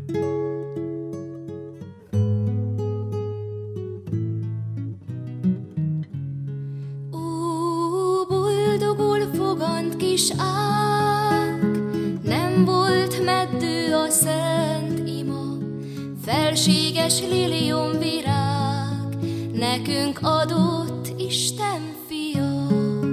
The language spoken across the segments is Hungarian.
Boldogul fogant kis ág, nem volt meddő a szent ima, felséges liliomvirág, nekünk adott Isten fia.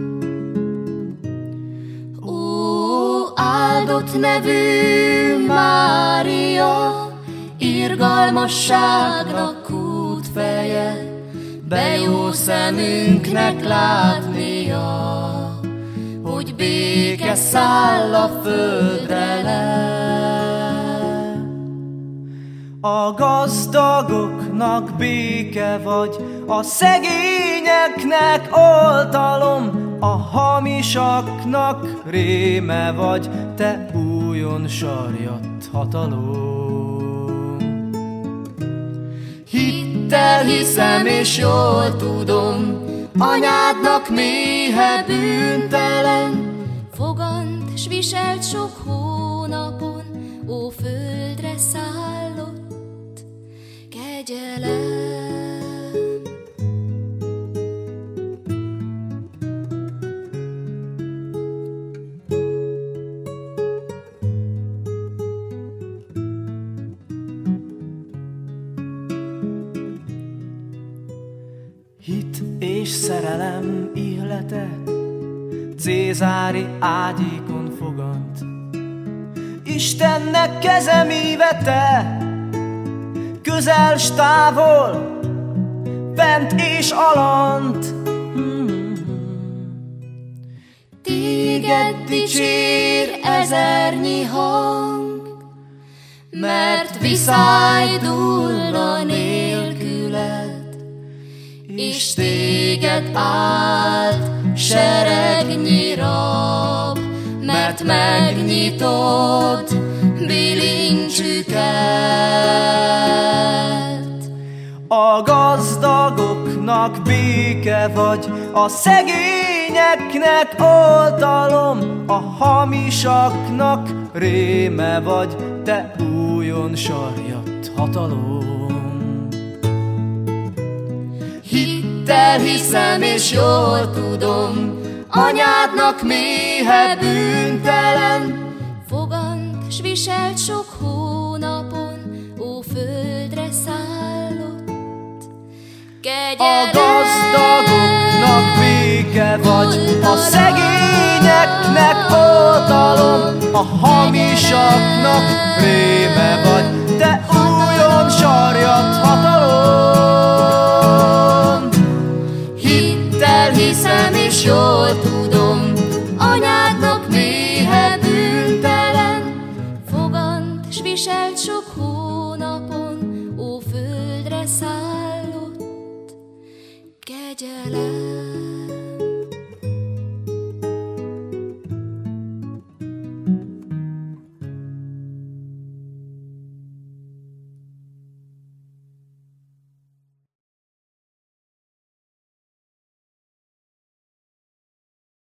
Ó, áldott nevű Mária, irgalmasságnak kútfeje, be jó szemünknek látnia, hogy béke száll a földre le. A gazdagoknak béke vagy, a szegényeknek oltalom, a hamisaknak réme vagy, te újon sarjadt hatalom. Hittel hiszem és jól tudom, anyádnak méhe bűntelen, fogant s viselt sok hónapon, ó földre szállott kegyelem. Hit és szerelem ihlete Cézári ágyékon fogant, Istennek keze mívete, közel s távol, bent és alant. Téged dicsér ezernyi hang, mert viszájdulna nélküled, és téged áld seregnyi rab, mert megnyitod bilincsüket. A gazdagoknak béke vagy, a szegényeknek oltalom, a hamisaknak réme vagy, te újon sarjadt hatalom. Hittel hiszem és jól tudom, anyádnak méhe bűntelen, fogant s viselt sok hónapon, ó földre szállott kegyelem. A gazdagoknak béke vagy, a szegényeknek oltalom, a hamisaknak réme vagy, te újon sarjadt hatalom. Hittel hiszem és jól tudom, anyádnak méhe bűntelen, fogant s viselt sok hónapon, ó földre szállott kegyelem.